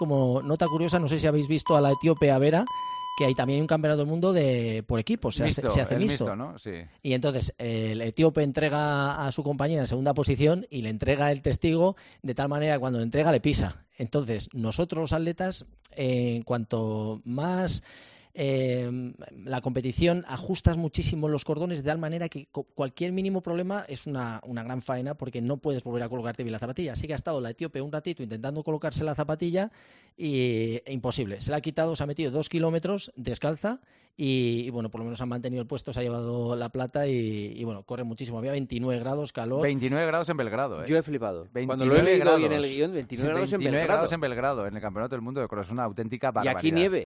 como nota curiosa, no sé si habéis visto a la etíope Vera, que hay también un campeonato del mundo por equipos, se hace mixto, ¿no? Sí. Y entonces el etíope entrega a su compañera en segunda posición y le entrega el testigo de tal manera que cuando le entrega le pisa. Entonces nosotros los atletas, en cuanto más la competición, ajustas muchísimo los cordones de tal manera que cualquier mínimo problema es una gran faena, porque no puedes volver a colocarte bien la zapatilla. Así que ha estado la etíope un ratito intentando colocarse la zapatilla e imposible. Se la ha quitado, se ha metido 2 kilómetros descalza y bueno, por lo menos han mantenido el puesto, se ha llevado la plata y bueno, corre muchísimo. Había 29 grados, calor. 29 grados en Belgrado, ¿eh? Yo he flipado. Cuando lo he leído hoy en el guión, 29 grados en Belgrado. 29 grados en Belgrado, en el Campeonato del Mundo de Cross, una auténtica barbaridad. Y aquí nieve.